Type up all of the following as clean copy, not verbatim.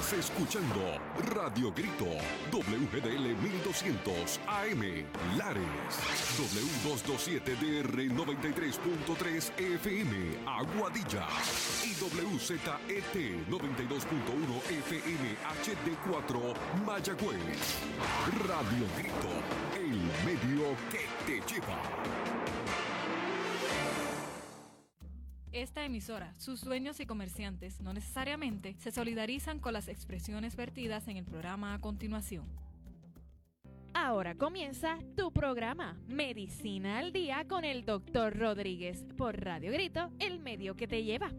Estás escuchando Radio Grito, WGDL 1200 AM, Lares, W227DR 93.3 FM, Aguadilla, y WZET 92.1 FM HD4, Mayagüez. Radio Grito, el medio que te lleva. Esta emisora, sus dueños y comerciantes no necesariamente se solidarizan con las expresiones vertidas en el programa a continuación. Ahora comienza tu programa Medicina al Día con el Dr. Rodríguez por Radio Grito, el medio que te lleva.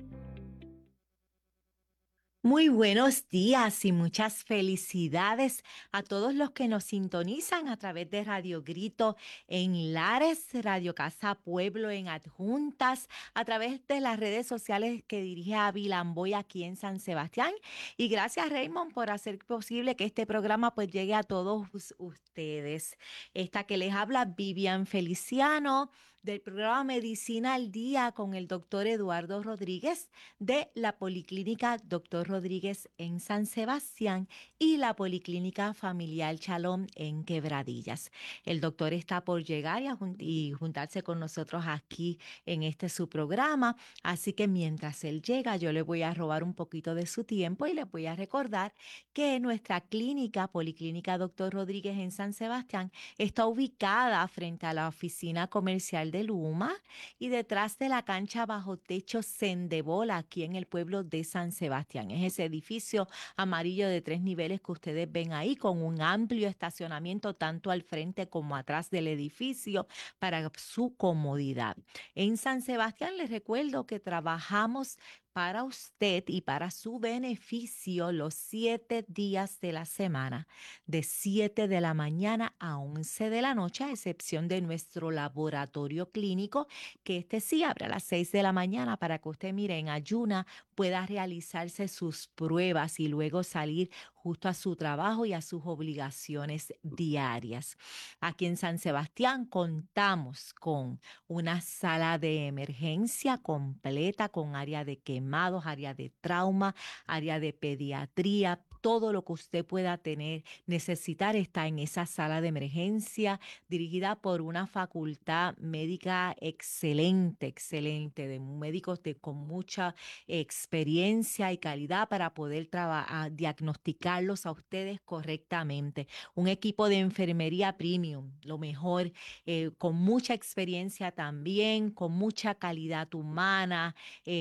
Muy buenos días y muchas felicidades a todos los que nos sintonizan a través de Radio Grito en Lares, Radio Casa Pueblo en Adjuntas, a través de las redes sociales que dirige Ávila Amboy aquí en San Sebastián. Y gracias, Raymond, por hacer posible que este programa pues llegue a todos ustedes. Esta que les habla, Vivian Feliciano, del programa Medicina al Día con el doctor Eduardo Rodríguez de la Policlínica Dr. Rodríguez en San Sebastián y la Policlínica Familiar Shalom en Quebradillas. El doctor está por llegar y juntarse con nosotros aquí en este su programa, así que mientras él llega yo le voy a robar un poquito de su tiempo y le voy a recordar que nuestra clínica, Policlínica Dr. Rodríguez en San Sebastián, está ubicada frente a la oficina comercial de Luma y detrás de la cancha bajo techo Sendebola aquí en el pueblo de San Sebastián. Es ese edificio amarillo de 3 niveles que ustedes ven ahí con un amplio estacionamiento tanto al frente como atrás del edificio para su comodidad. En San Sebastián les recuerdo que trabajamos para usted y para su beneficio los 7 días de la semana, de 7 de la mañana a 11 de la noche, a excepción de nuestro laboratorio clínico, que este sí abre a las 6 de la mañana para que usted, mire, en ayuna pueda realizarse sus pruebas y luego salir justo a su trabajo y a sus obligaciones diarias. Aquí en San Sebastián contamos con una sala de emergencia completa con área de quemados, área de trauma, área de pediatría. Todo lo que usted pueda necesitar está en esa sala de emergencia dirigida por una facultad médica excelente, de médicos con mucha experiencia y calidad para poder diagnosticarlos a ustedes correctamente. Un equipo de enfermería premium, lo mejor, con mucha experiencia también, con mucha calidad humana,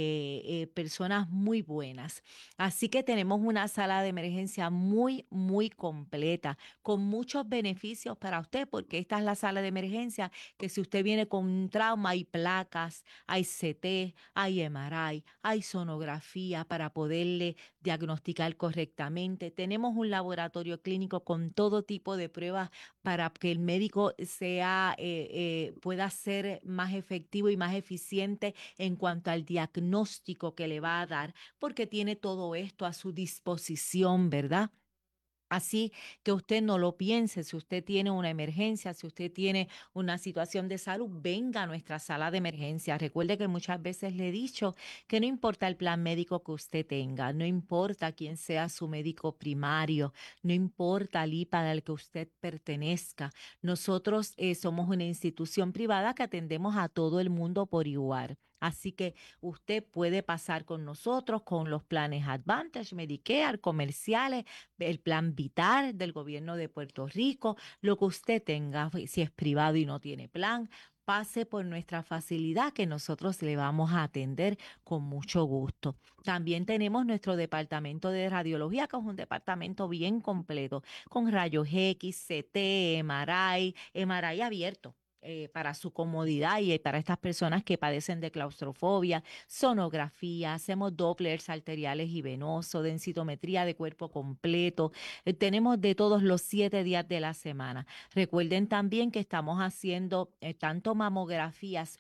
personas muy buenas. Así que tenemos una sala de emergencia muy, muy completa, con muchos beneficios para usted, porque esta es la sala de emergencia que si usted viene con un trauma, hay placas, hay CT, hay MRI, hay sonografía para poderle diagnosticar correctamente. Tenemos un laboratorio clínico con todo tipo de pruebas para que el médico pueda ser más efectivo y más eficiente en cuanto al diagnóstico que le va a dar, porque tiene todo esto a su disposición, ¿verdad? Así que usted no lo piense, si usted tiene una emergencia, si usted tiene una situación de salud, venga a nuestra sala de emergencia. Recuerde que muchas veces le he dicho que no importa el plan médico que usted tenga, no importa quién sea su médico primario, no importa el IPA al que usted pertenezca. Nosotros somos una institución privada que atendemos a todo el mundo por igual. Así que usted puede pasar con nosotros con los planes Advantage, Medicare, comerciales, el plan Vital del gobierno de Puerto Rico, lo que usted tenga, si es privado y no tiene plan, pase por nuestra facilidad que nosotros le vamos a atender con mucho gusto. También tenemos nuestro departamento de radiología, que es un departamento bien completo, con rayos X, CT, MRI abierto. Para su comodidad y para estas personas que padecen de claustrofobia, sonografía, hacemos dopplers arteriales y venosos, densitometría de cuerpo completo. Tenemos de todos los 7 días de la semana. Recuerden también que estamos haciendo tanto mamografías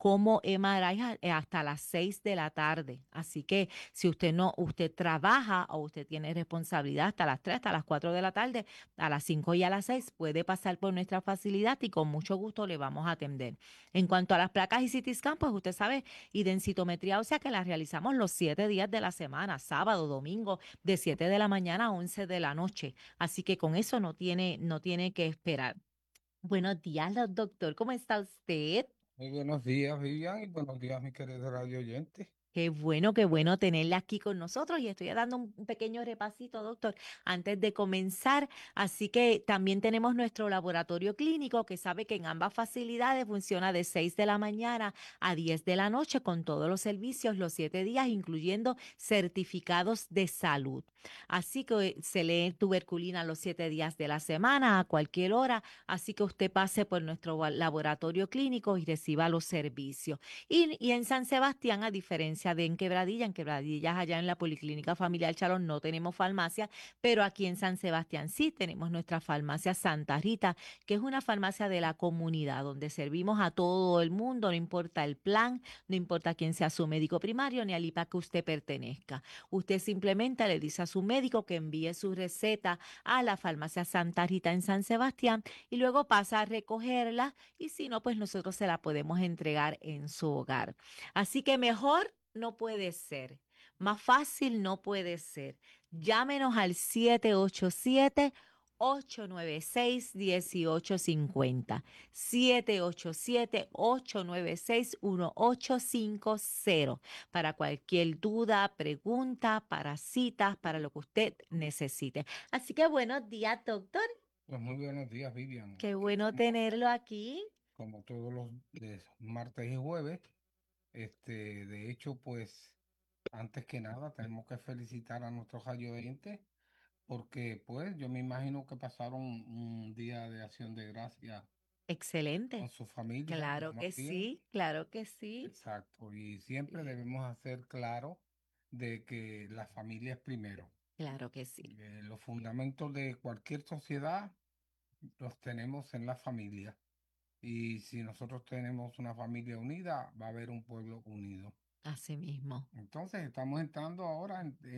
como MRI hasta las 6 de la tarde. Así que si usted trabaja o usted tiene responsabilidad hasta las 3, hasta las 4 de la tarde, a las 5 y a las 6 puede pasar por nuestra facilidad y con mucho gusto le vamos a atender. En cuanto a las placas y CT scan, pues usted sabe, y densitometría ósea que las realizamos los 7 días de la semana, sábado, domingo, de 7 de la mañana a 11 de la noche. Así que con eso no tiene que esperar. Buenos días, doctor. ¿Cómo está usted? Muy buenos días, Vivian, y buenos días, mi querido radio oyente. Qué bueno tenerla aquí con nosotros y estoy dando un pequeño repasito, doctor, antes de comenzar. Así que también tenemos nuestro laboratorio clínico que sabe que en ambas facilidades funciona de 6 de la mañana a 10 de la noche con todos los servicios los 7 días, incluyendo certificados de salud. Así que se lee tuberculina los 7 días de la semana a cualquier hora. Así que usted pase por nuestro laboratorio clínico y reciba los servicios. Y en San Sebastián, a diferencia de en Quebradillas, allá en la Policlínica Familiar Chalón, no tenemos farmacia, pero aquí en San Sebastián sí tenemos nuestra farmacia Santa Rita, que es una farmacia de la comunidad, donde servimos a todo el mundo, no importa el plan, no importa quién sea su médico primario ni al IPA que usted pertenezca. Usted simplemente le dice a su médico que envíe su receta a la farmacia Santa Rita en San Sebastián y luego pasa a recogerla y si no, pues nosotros se la podemos entregar en su hogar. Así que mejor no puede ser, más fácil no puede ser. Llámenos al 787-896-1850, 787-896-1850 para cualquier duda, pregunta, para citas, para lo que usted necesite. Así que buenos días, doctor. Pues muy buenos días, Vivian. Qué bueno tenerlo aquí. Como todos los martes y jueves, de hecho, pues antes que nada tenemos que felicitar a nuestros radio oyentes porque pues yo me imagino que pasaron un día de acción de gracias con Excelente. su familia, Claro más que bien. sí, claro que sí. Exacto, y siempre debemos hacer claro de que la familia es primero. Claro que sí. Los fundamentos de cualquier sociedad los tenemos en la familia. Y si nosotros tenemos una familia unida, va a haber un pueblo unido. Así mismo. Entonces, estamos entrando ahora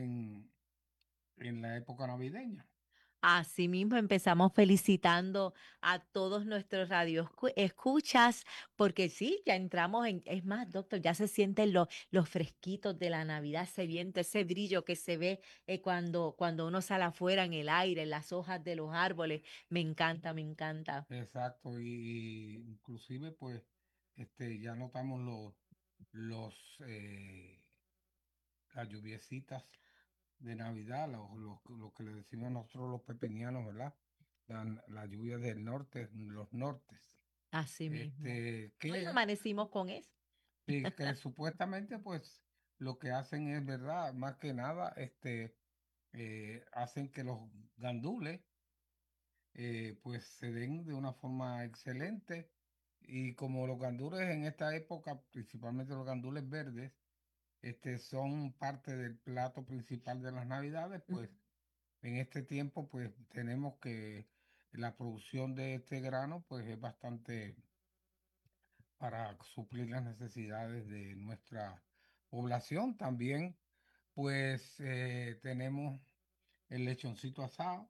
en la época navideña. Así mismo empezamos felicitando a todos nuestros escuchas, porque sí, ya entramos es más, doctor, ya se sienten los fresquitos de la Navidad, se viene ese brillo que se ve cuando uno sale afuera en el aire, en las hojas de los árboles. Me encanta, me encanta. Exacto, y inclusive, pues, ya notamos los, eh, las lluviecitas de Navidad, lo que le decimos nosotros los pepinianos, ¿verdad? La lluvia del norte, los nortes. Así mismo. Hoy Que amanecimos con eso. Y que supuestamente, pues, lo que hacen es, ¿verdad? Más que nada, hacen que los gandules, pues, se den de una forma excelente. Y como los gandules en esta época, principalmente los gandules verdes, son parte del plato principal de las Navidades, pues, en este tiempo, pues, tenemos que la producción de este grano, pues, es bastante para suplir las necesidades de nuestra población. También, pues, tenemos el lechoncito asado,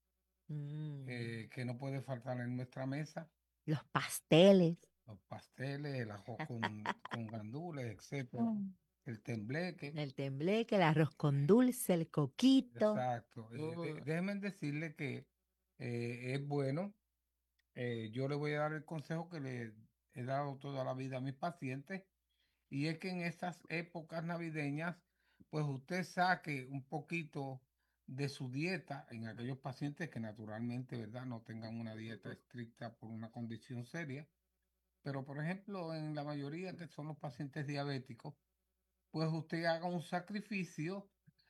Mm, que no puede faltar en nuestra mesa, los pasteles. los pasteles, el arroz con gandules, etcétera, el tembleque. El tembleque, el arroz con dulce, el coquito. Exacto. Oh, Déjenme decirle que es bueno. Yo le voy a dar el consejo que le he dado toda la vida a mis pacientes. Y es que en estas épocas navideñas, pues usted saque un poquito de su dieta en aquellos pacientes que naturalmente, ¿verdad?, no tengan una dieta estricta por una condición seria. Pero, por ejemplo, en la mayoría que son los pacientes diabéticos, pues usted haga un sacrificio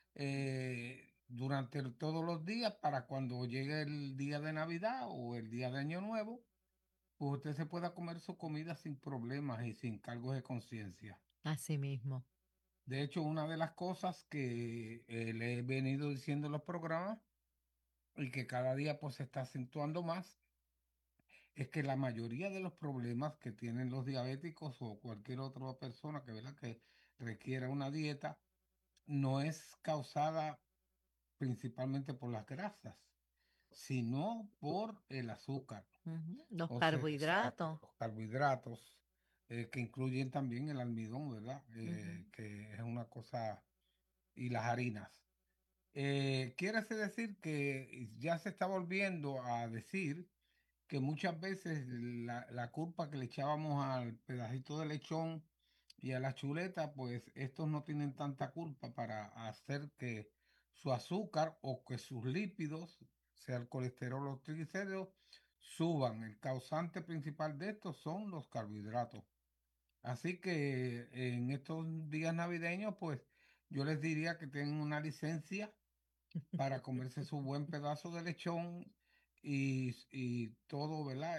durante todos los días para cuando llegue el día de Navidad o el día de Año Nuevo, pues usted se pueda comer su comida sin problemas y sin cargos de conciencia. así mismo. De hecho, una de las cosas que le he venido diciendo en los programas y que cada día pues se está acentuando más es que la mayoría de los problemas que tienen los diabéticos o cualquier otra persona que, ¿verdad?, que requiera una dieta no es causada principalmente por las grasas, sino por el azúcar. Los O sea, exacto, carbohidratos. los carbohidratos, que incluyen también el almidón, ¿verdad? Ujú. Que es una cosa, y las harinas. Quiere decir que ya se está volviendo a decir que muchas veces la culpa que le echábamos al pedacito de lechón y a la chuleta, pues estos no tienen tanta culpa para hacer que su azúcar o que sus lípidos, sea el colesterol o los triglicéridos, suban. El causante principal de esto son los carbohidratos. Así que en estos días navideños, pues yo les diría que tengan una licencia para comerse su buen pedazo de lechón y todo, ¿verdad?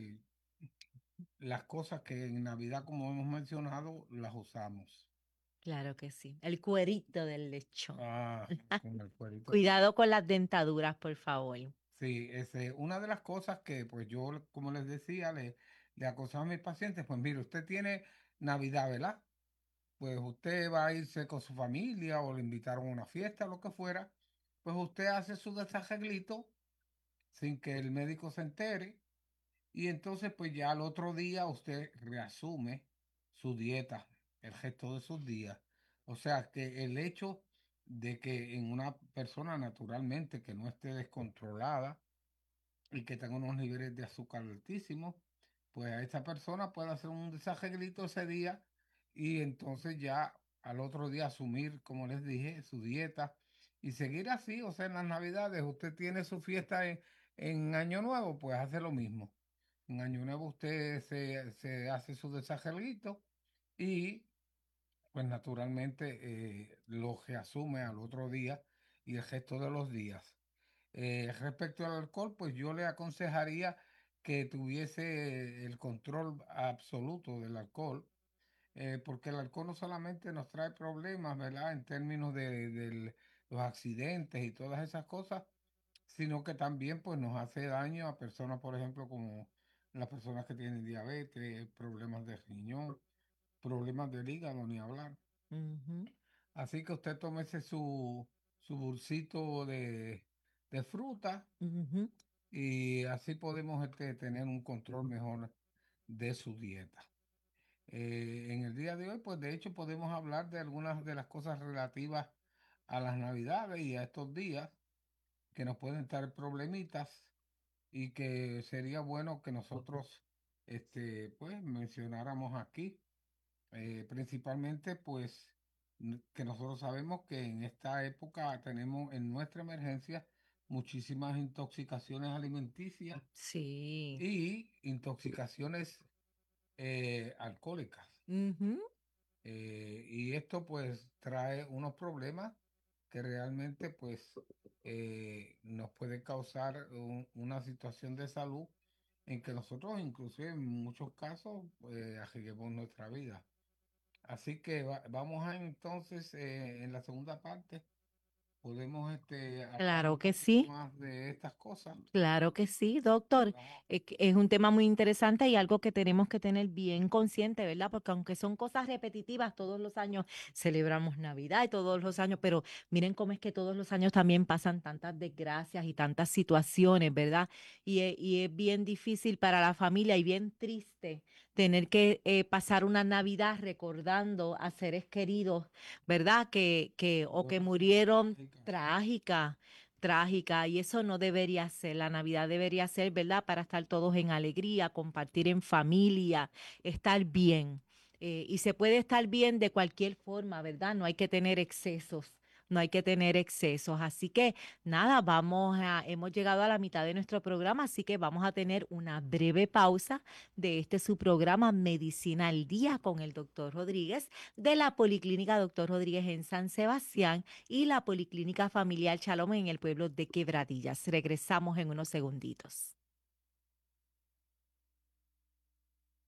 Las cosas que en Navidad, como hemos mencionado, las usamos. Claro que sí. El cuerito del lechón. Ah, con el cuerito. Cuidado con las dentaduras, por favor. Sí, una de las cosas que, pues yo, como les decía, le aconsejaba a mis pacientes, pues mire, usted tiene Navidad, ¿verdad? Pues usted va a irse con su familia o le invitaron a una fiesta, lo que fuera, pues usted hace su desarreglito sin que el médico se entere. Y entonces, pues ya al otro día usted reasume su dieta, el resto de sus días. O sea, que el hecho de que en una persona naturalmente que no esté descontrolada y que tenga unos niveles de azúcar altísimos, pues a esa persona puede hacer un desarreglito ese día y entonces ya al otro día asumir, como les dije, su dieta y seguir así. O sea, en las Navidades usted tiene su fiesta en Año Nuevo, pues hace lo mismo. En Año Nuevo usted se hace su desarreglito y pues naturalmente lo reasume al otro día y el resto de los días. Respecto al alcohol, pues yo le aconsejaría que tuviese el control absoluto del alcohol, porque el alcohol no solamente nos trae problemas, ¿verdad? En términos de los accidentes y todas esas cosas, sino que también pues nos hace daño a personas, por ejemplo, como las personas que tienen diabetes, problemas de riñón, problemas del hígado, ni hablar. Ujú, Así que usted tómese su bolsito de fruta ujú. y así podemos tener un control mejor de su dieta. En el día de hoy, pues de hecho podemos hablar de algunas de las cosas relativas a las Navidades y a estos días que nos pueden traer problemitas y que sería bueno que nosotros pues mencionáramos aquí. Principalmente, pues, que nosotros sabemos que en esta época tenemos en nuestra emergencia muchísimas intoxicaciones alimenticias Sí. y intoxicaciones alcohólicas. Ujú. Y esto pues trae unos problemas que realmente pues nos puede causar una situación de salud en que nosotros inclusive en muchos casos arriesguemos nuestra vida. Así que vamos a entonces en la segunda parte podemos hablar Claro un que poquito sí. más de estas cosas. Claro que sí, doctor. Vamos- Que es un tema muy interesante y algo que tenemos que tener bien consciente, ¿verdad? Porque aunque son cosas repetitivas, todos los años celebramos Navidad y todos los años, pero miren cómo es que todos los años también pasan tantas desgracias y tantas situaciones, ¿verdad? Y es bien difícil para la familia y bien triste tener que pasar una Navidad recordando a seres queridos, ¿verdad? O que Otra murieron trágica. trágica y eso no debería ser. La Navidad debería ser, ¿verdad? Para estar todos en alegría, compartir en familia, estar bien. Y se puede estar bien de cualquier forma, ¿verdad? No hay que tener excesos. No hay que tener excesos. Así que nada, hemos llegado a la mitad de nuestro programa, así que vamos a tener una breve pausa de su programa Medicina al Día con el doctor Rodríguez de la Policlínica Doctor Rodríguez en San Sebastián y la Policlínica Familiar Shalom en el pueblo de Quebradillas. Regresamos en unos segunditos.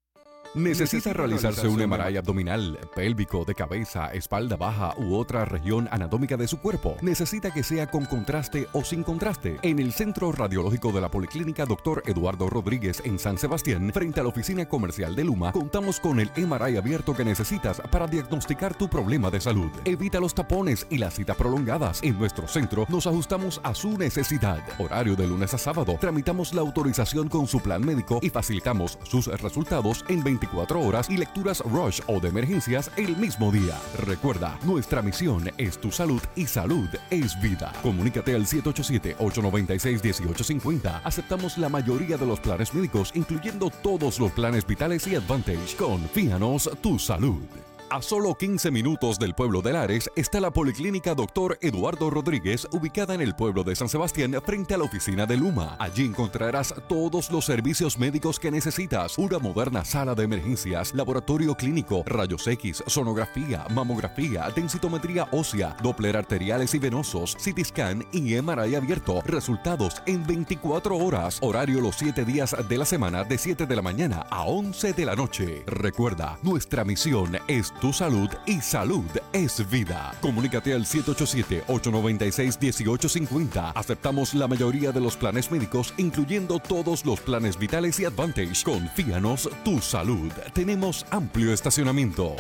¿Necesita realizarse un MRI abdominal, pélvico, de cabeza, espalda baja u otra región anatómica de su cuerpo? ¿Necesita que sea con contraste o sin contraste? En el Centro Radiológico de la Policlínica Dr. Eduardo Rodríguez en San Sebastián, frente a la oficina comercial de Luma, contamos con el MRI abierto que necesitas para diagnosticar tu problema de salud. Evita los tapones y las citas prolongadas. En nuestro centro nos ajustamos a su necesidad. Horario de lunes a sábado. Tramitamos la autorización con su plan médico y facilitamos sus resultados en 24 horas y lecturas rush o de emergencias el mismo día. Recuerda, nuestra misión es tu salud y salud es vida. Comunícate al 787-896-1850. Aceptamos la mayoría de los planes médicos, incluyendo todos los planes vitales y Advantage. Confíanos tu salud. A solo 15 minutos del pueblo de Lares está la Policlínica Dr. Eduardo Rodríguez, ubicada en el pueblo de San Sebastián, frente a la oficina de Luma. Allí encontrarás todos los servicios médicos que necesitas: una moderna sala de emergencias, laboratorio clínico, rayos X, sonografía, mamografía, densitometría ósea, Doppler arteriales y venosos, CT scan y MRI abierto. Resultados en 24 horas. Horario los 7 días de la semana, de 7 de la mañana a 11 de la noche. Recuerda, nuestra misión es tu salud y salud es vida. Comunícate al 787-896-1850. Aceptamos la mayoría de los planes médicos, incluyendo todos los planes vitales y Advantage. Confíanos tu salud. Tenemos amplio estacionamiento.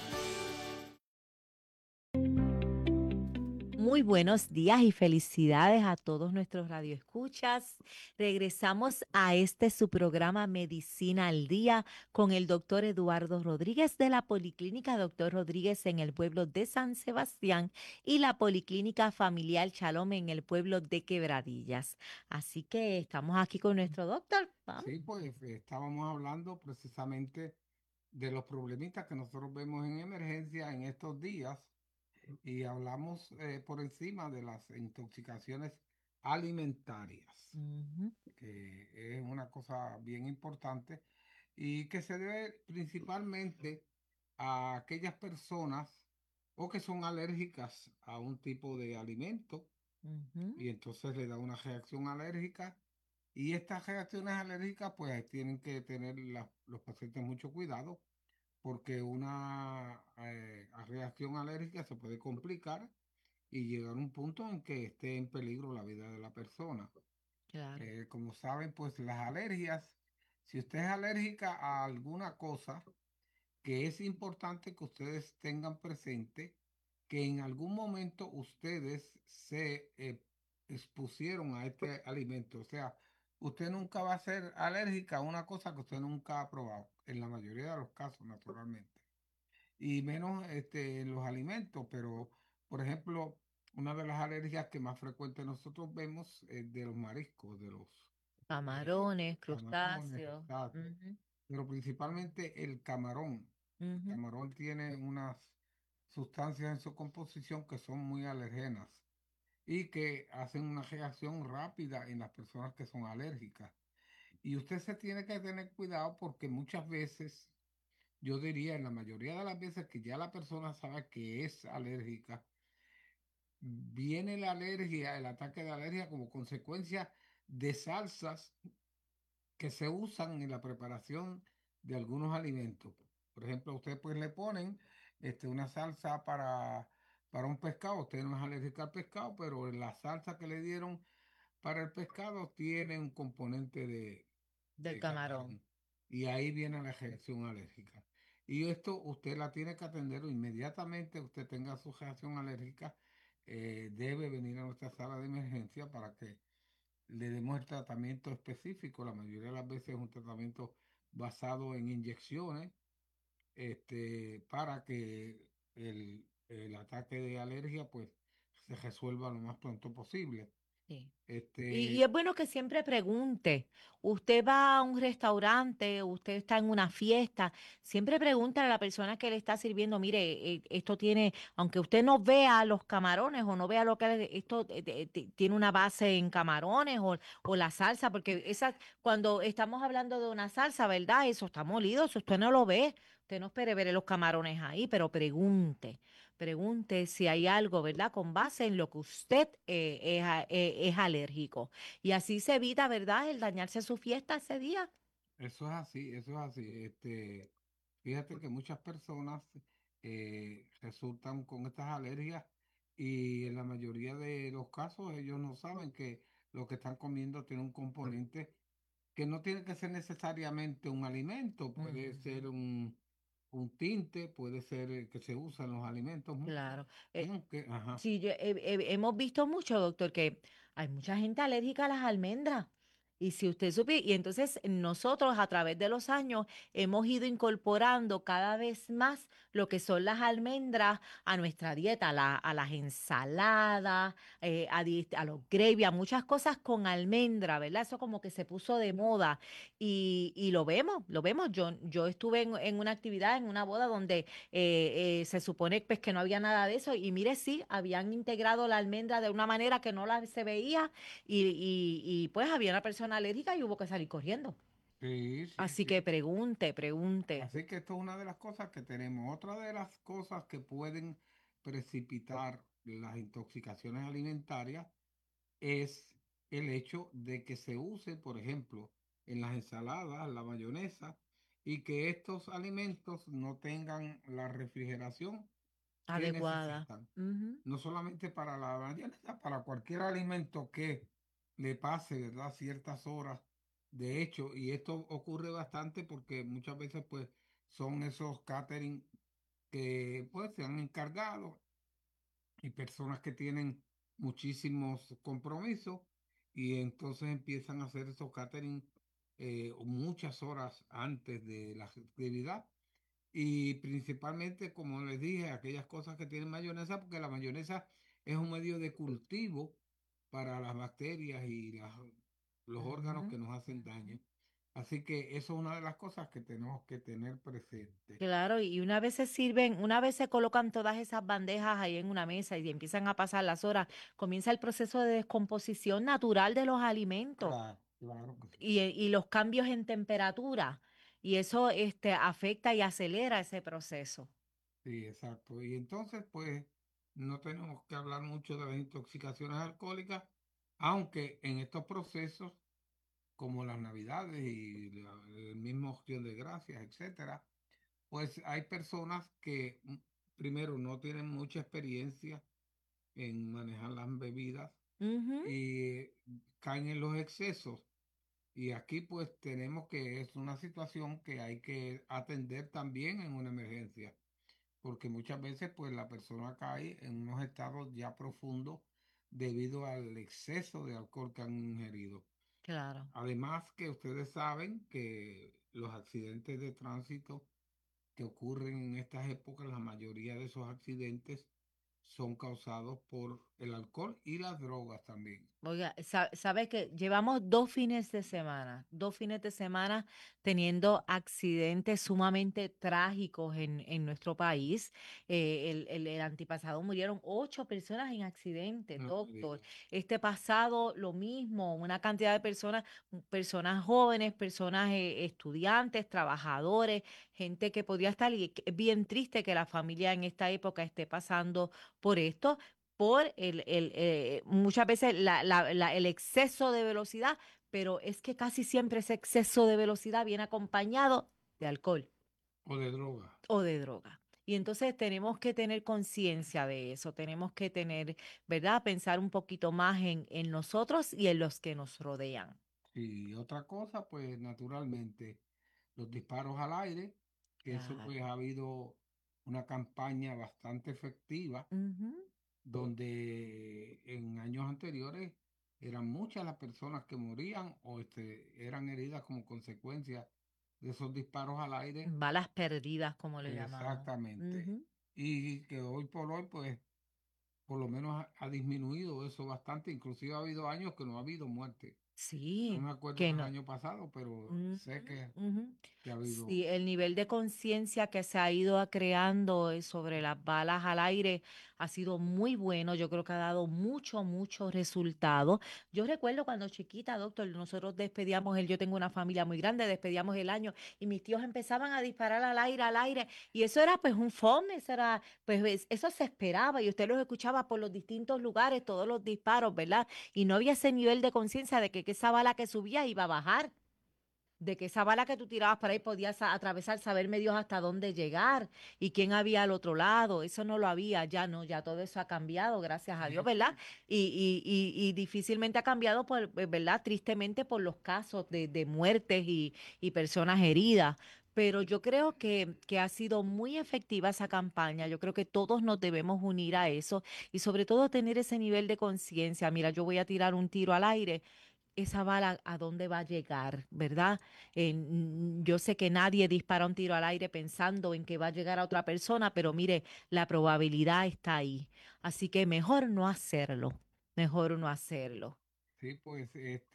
Muy buenos días y felicidades a todos nuestros radioescuchas. Regresamos a su programa Medicina al Día con el doctor Eduardo Rodríguez de la Policlínica Doctor Rodríguez en el pueblo de San Sebastián y la Policlínica Familiar Shalom en el pueblo de Quebradillas. Así que estamos aquí con nuestro doctor. Vamos. Sí, pues estábamos hablando precisamente de los problemitas que nosotros vemos en emergencia en estos días y hablamos por encima de las intoxicaciones alimentarias, que es una cosa bien importante y que se debe principalmente a aquellas personas o que son alérgicas a un tipo de alimento y entonces le da una reacción alérgica. Y estas reacciones alérgicas, pues tienen que tener los pacientes mucho cuidado, porque una reacción alérgica se puede complicar y llegar a un punto en que esté en peligro la vida de la persona. Claro. Como saben, pues las alergias, si usted es alérgica a alguna cosa, que es importante que ustedes tengan presente que en algún momento ustedes se expusieron a este alimento. O sea, usted nunca va a ser alérgica a una cosa que usted nunca ha probado, en la mayoría de los casos, naturalmente. Y menos en los alimentos, pero, por ejemplo, una de las alergias que más frecuentes nosotros vemos es de los mariscos, de los Camarones, camarones, crustáceos. exacto. Pero principalmente el camarón. El camarón tiene unas sustancias en su composición que son muy alergenas y que hacen una reacción rápida en las personas que son alérgicas. Y usted se tiene que tener cuidado porque muchas veces, yo diría en la mayoría de las veces que ya la persona sabe que es alérgica, viene la alergia, el ataque de alergia como consecuencia de salsas que se usan en la preparación de algunos alimentos. Por ejemplo, usted pues le ponen una salsa para un pescado. Usted no es alérgico al pescado, pero la salsa que le dieron para el pescado tiene un componente Del de camarón. y ahí viene la reacción alérgica. Y esto usted la tiene que atender inmediatamente. Usted tenga su reacción alérgica, debe venir a nuestra sala de emergencia para que le demos el tratamiento específico. La mayoría de las veces es un tratamiento basado en inyecciones, para que el ataque de alergia pues se resuelva lo más pronto posible. Sí. Y es bueno que siempre pregunte. Usted va a un restaurante, usted está en una fiesta, siempre pregunte a la persona que le está sirviendo, mire, esto tiene, aunque usted no vea los camarones o no vea lo que esto tiene una base en camarones o la salsa, porque cuando estamos hablando de una salsa, ¿verdad? Eso está molido, eso usted no lo ve. Usted no espere ver los camarones ahí, pero pregunte si hay algo, ¿verdad? Con base en lo que usted es alérgico. Y así se evita, ¿verdad? El dañarse su fiesta ese día. Eso es así, eso es así. Fíjate que muchas personas resultan con estas alergias y en la mayoría de los casos ellos no saben que lo que están comiendo tiene un componente que no tiene que ser necesariamente un alimento, puede ser Ujú. un tinte, puede ser que se usa en los alimentos mucho. Claro. Eh, Ajá. sí, hemos visto mucho, doctor, que hay mucha gente alérgica a las almendras. Y si usted supiera, y entonces nosotros a través de los años hemos ido incorporando cada vez más lo que son las almendras a nuestra dieta, a las ensaladas, a los gravy, a muchas cosas con almendra, ¿verdad? Eso como que se puso de moda y lo vemos, lo vemos. Yo estuve en una actividad, en una boda donde se supone pues, que no había nada de eso y mire, sí, habían integrado la almendra de una manera que no la se veía y pues había una persona alérgica y hubo que salir corriendo. Sí, sí, Así que sí. pregunte, pregunte. Así que esto es una de las cosas que tenemos. Otra de las cosas que pueden precipitar las intoxicaciones alimentarias es el hecho de que se use, por ejemplo, en las ensaladas, la mayonesa, y que estos alimentos no tengan la refrigeración que Adecuada. necesitan. Ujú. No solamente para la mayonesa, para cualquier alimento que le pase, ¿verdad? Ciertas horas. De hecho, y esto ocurre bastante porque muchas veces pues son esos catering que pues se han encargado y personas que tienen muchísimos compromisos y entonces empiezan a hacer esos catering muchas horas antes de la actividad y principalmente, como les dije, aquellas cosas que tienen mayonesa, porque la mayonesa es un medio de cultivo para las bacterias y los órganos Ujú. que nos hacen daño. Así que eso es una de las cosas que tenemos que tener presente. Claro, y una vez se sirven, una vez se colocan todas esas bandejas ahí en una mesa y empiezan a pasar las horas, comienza el proceso de descomposición natural de los alimentos. Claro, claro que sí. Y los cambios en temperatura. Y eso afecta y acelera ese proceso. Sí, exacto. Y entonces, pues, no tenemos que hablar mucho de las intoxicaciones alcohólicas, aunque en estos procesos, como las Navidades y el mismo Acción de Gracias, etcétera, pues hay personas que primero no tienen mucha experiencia en manejar las bebidas Ujú. y caen en los excesos. Y aquí pues tenemos que es una situación que hay que atender también en una emergencia, porque muchas veces pues la persona cae en unos estados ya profundos debido al exceso de alcohol que han ingerido. Claro. Además que ustedes saben que los accidentes de tránsito que ocurren en estas épocas, la mayoría de esos accidentes son causados por el alcohol y las drogas también. Oiga, sabe que llevamos 2 fines de semana teniendo accidentes sumamente trágicos en nuestro país. El antipasado murieron 8 personas en accidentes, No me doctor. digas. Este pasado lo mismo, una cantidad de personas, personas jóvenes, personas estudiantes, trabajadores, gente que podría estar, y es bien triste que la familia en esta época esté pasando por esto por muchas veces el exceso de velocidad, pero es que casi siempre ese exceso de velocidad viene acompañado de alcohol O de droga. o de droga. Y entonces tenemos que tener conciencia de eso, tenemos que tener, ¿verdad? Pensar un poquito más en nosotros y en los que nos rodean. Y otra cosa, pues naturalmente, los disparos al aire, que eso Claro. pues ha habido una campaña bastante efectiva, Ujú. donde en años anteriores eran muchas las personas que morían o eran heridas como consecuencia de esos disparos al aire. Balas perdidas, como le llamaban. Exactamente. Ujú. Y que hoy por hoy, pues, por lo menos ha disminuido eso bastante. Inclusive ha habido años que no ha habido muerte. No Sí, me acuerdo que del no. año pasado, pero Ujú, sé ujú. que ha habido. Sí, el nivel de conciencia que se ha ido creando sobre las balas al aire ha sido muy bueno. Yo creo que ha dado mucho, mucho resultado. Yo recuerdo cuando chiquita, doctor, nosotros despedíamos yo tengo una familia muy grande, despedíamos el año y mis tíos empezaban a disparar al aire, y eso era pues un fun, eso era, pues eso se esperaba y usted los escuchaba por los distintos lugares, todos los disparos, ¿verdad? Y no había ese nivel de conciencia de que esa bala que subía iba a bajar. de que esa bala que tú tirabas por ahí podías atravesar, saber medios hasta dónde llegar y quién había al otro lado. Eso no lo había, ya no, ya todo eso ha cambiado, gracias a Dios, ¿verdad? Y difícilmente ha cambiado, por, ¿verdad? Tristemente por los casos de muertes y personas heridas. Pero yo creo que ha sido muy efectiva esa campaña. Yo creo que todos nos debemos unir a eso y sobre todo tener ese nivel de conciencia. Mira, yo voy a tirar un tiro al aire, esa bala a dónde va a llegar, ¿verdad? Yo sé que nadie dispara un tiro al aire pensando en que va a llegar a otra persona, pero mire, la probabilidad está ahí. Así que mejor no hacerlo. Sí, pues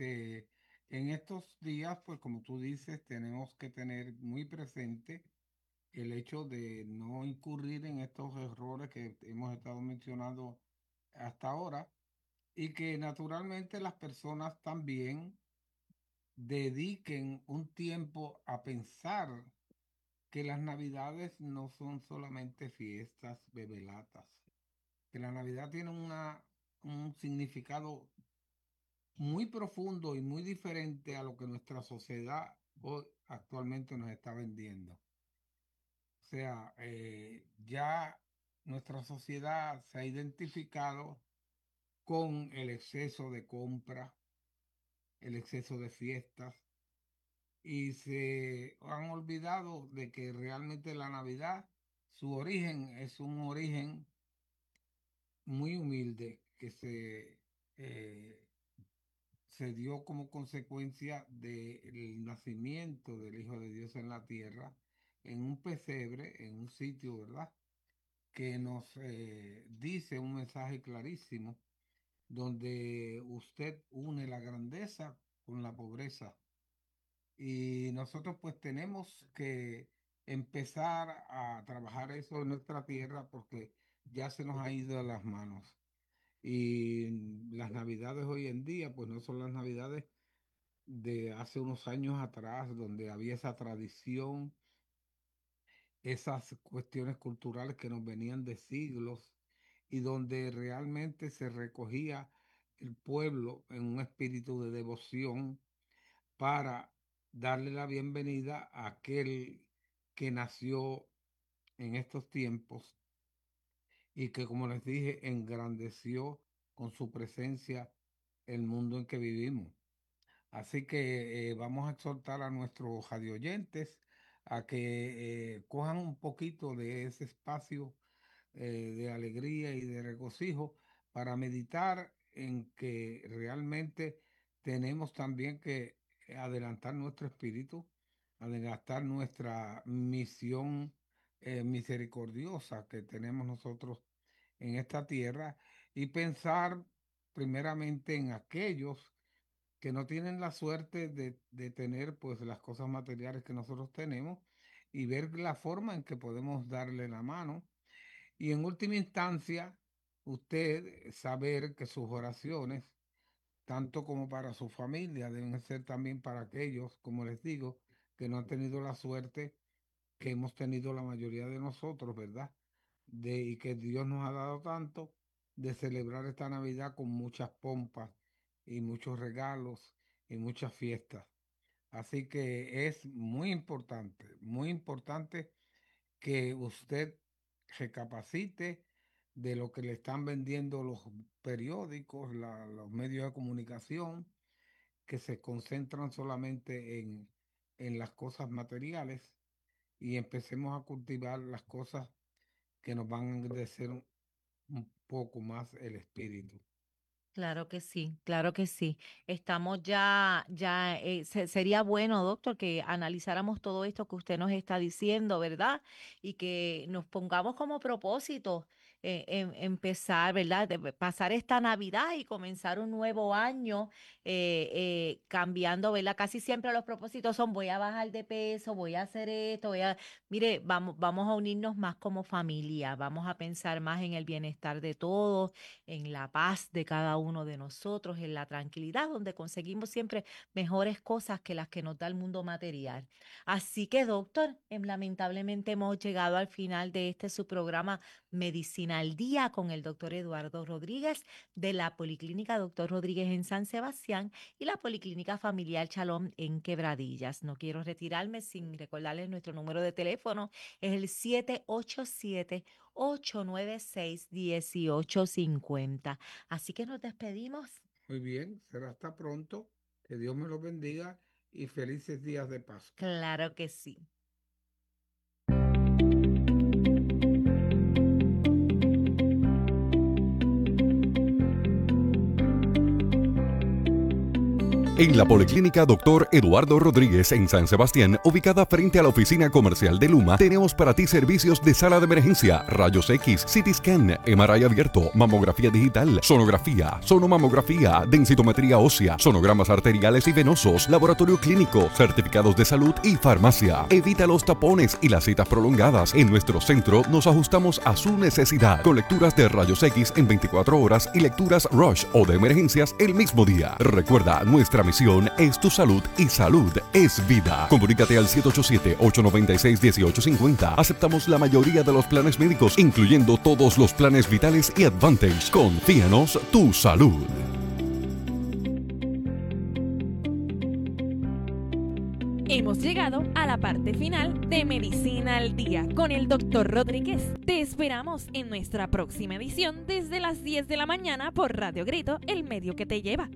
en estos días, pues como tú dices, tenemos que tener muy presente el hecho de no incurrir en estos errores que hemos estado mencionando hasta ahora y que naturalmente las personas también dediquen un tiempo a pensar que las navidades no son solamente fiestas bebelatas, que la Navidad tiene un significado muy profundo y muy diferente a lo que nuestra sociedad hoy actualmente nos está vendiendo. O sea, ya nuestra sociedad se ha identificado con el exceso de compra, el exceso de fiestas, y se han olvidado de que realmente la Navidad, su origen es un origen muy humilde que eh, se dio como consecuencia del nacimiento del Hijo de Dios en la tierra, en un pesebre, en un sitio, ¿verdad? Que nos dice un mensaje clarísimo, donde usted une la grandeza con la pobreza. Y nosotros pues tenemos que empezar a trabajar eso en nuestra tierra porque ya se nos ha ido de las manos. Y las navidades hoy en día pues no son las navidades de hace unos años atrás, donde había esa tradición, esas cuestiones culturales que nos venían de siglos y donde realmente se recogía el pueblo en un espíritu de devoción para darle la bienvenida a aquel que nació en estos tiempos y que, como les dije, engrandeció con su presencia el mundo en que vivimos. Así que vamos a exhortar a nuestros radioyentes a que cojan un poquito de ese espacio de alegría y de regocijo para meditar en que realmente tenemos también que adelantar nuestro espíritu, adelantar nuestra misión misericordiosa que tenemos nosotros en esta tierra y pensar primeramente en aquellos que no tienen la suerte de tener pues las cosas materiales que nosotros tenemos y ver la forma en que podemos darle la mano. Y en última instancia, usted saber que sus oraciones, tanto como para su familia, deben ser también para aquellos, como les digo, que no han tenido la suerte que hemos tenido la mayoría de nosotros, ¿verdad? Y que Dios nos ha dado tanto de celebrar esta Navidad con muchas pompas y muchos regalos y muchas fiestas. Así que es muy importante que usted recapacite de lo que le están vendiendo los periódicos, los medios de comunicación, que se concentran solamente en las cosas materiales y empecemos a cultivar las cosas que nos van a engrandecer un poco más el espíritu. Claro que sí, claro que sí. Estamos sería bueno, doctor, que analizáramos todo esto que usted nos está diciendo, ¿verdad? Y que nos pongamos como propósito empezar, ¿verdad? Pasar esta Navidad y comenzar un nuevo año cambiando, ¿verdad? Casi siempre los propósitos son voy a bajar de peso, voy a hacer esto, Mire, vamos a unirnos más como familia, vamos a pensar más en el bienestar de todos, en la paz de cada uno de nosotros, en la tranquilidad, donde conseguimos siempre mejores cosas que las que nos da el mundo material. Así que, doctor, lamentablemente hemos llegado al final de este su programa Medicina Medicina al Día con el doctor Eduardo Rodríguez de la Policlínica Doctor Rodríguez en San Sebastián y la Policlínica Familiar Shalom en Quebradillas. No quiero retirarme sin recordarles nuestro número de teléfono, es el 787-896-1850. Así que nos despedimos. Muy bien, será hasta pronto. Que Dios me los bendiga y felices días de Pascua. Claro que sí. En la Policlínica Dr. Eduardo Rodríguez en San Sebastián, ubicada frente a la oficina comercial de Luma, tenemos para ti servicios de sala de emergencia, rayos X, CT scan, MRI abierto, mamografía digital, sonografía, sonomamografía, densitometría ósea, sonogramas arteriales y venosos, laboratorio clínico, certificados de salud y farmacia. Evita los tapones y las citas prolongadas. En nuestro centro nos ajustamos a su necesidad, con lecturas de rayos X en 24 horas y lecturas Rush o de emergencias el mismo día. Recuerda, nuestra misión es tu salud y salud es vida. Comunícate al 787-896-1850. Aceptamos la mayoría de los planes médicos, incluyendo todos los planes vitales y Advantage. Confíanos tu salud. Hemos llegado a la parte final de Medicina al Día con el Dr. Rodríguez. Te esperamos en nuestra próxima edición desde las 10 de la mañana por Radio Grito, el medio que te lleva.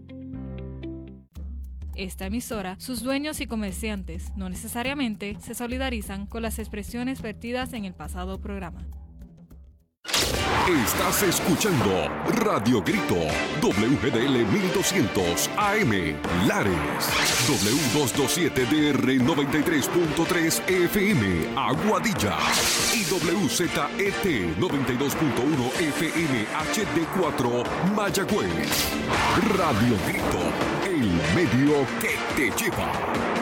Esta emisora, sus dueños y comerciantes no necesariamente se solidarizan con las expresiones vertidas en el pasado programa. Estás escuchando Radio Grito, WGDL 1200 AM, Lares, W227DR 93.3 FM, Aguadilla y WZET 92.1 FM HD4, Mayagüez. Radio Grito, el medio que te lleva.